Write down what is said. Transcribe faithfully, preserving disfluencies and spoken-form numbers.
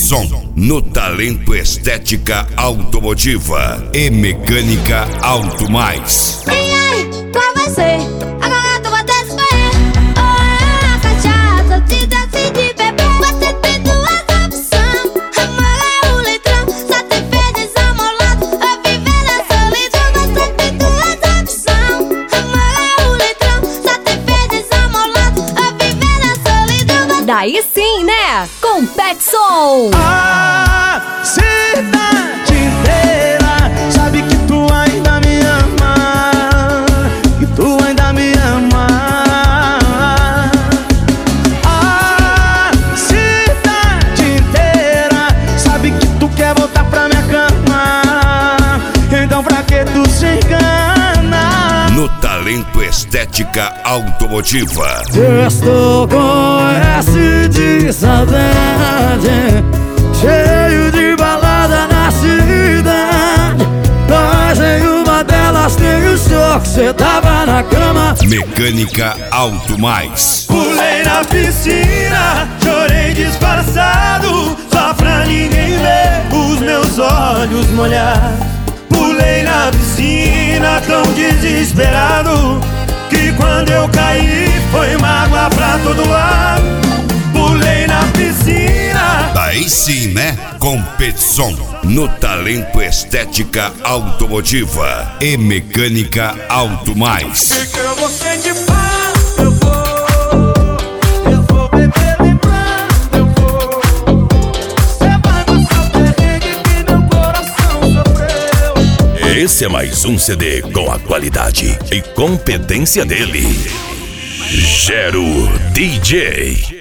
Competição no Talento Estética Automotiva e Mecânica Auto Mais. E aí, qual vai ser? Agora tu vai ter escolher. Ou é a cachaça, te decide beber. Você tem duas opções: amor é o litrão, só te fez desamolado ou viver na solidão. Você tem duas opções: amor é o litrão, só te fez desamolado ou viver na solidão. Daí sim, né? Competição. A cidade inteira sabe que tu ainda me ama, que tu ainda me ama. A cidade inteira sabe que tu quer voltar pra minha cama. Então pra que tu se engana? No Talento Estética Automotiva. Eu estou com esse de saudade, cheio de balada na cidade. Mas em uma delas tem o show que cê tava na cama. Mecânica Auto Mais. Pulei na piscina, chorei disfarçado, só pra ninguém ver os meus olhos molhar. Pulei na piscina tão desesperado que quando eu caí foi mágoa pra todo lado. Pulei na piscina. Daí sim, né? Competição no Talento Estética Automotiva e Mecânica Auto Mais. Que eu vou ser de paz, eu vou, eu vou beber lembrando, eu vou. Cê vai passar o perrengue que meu coração sofreu. Esse é mais um C D com a qualidade e competência dele. Gero D J.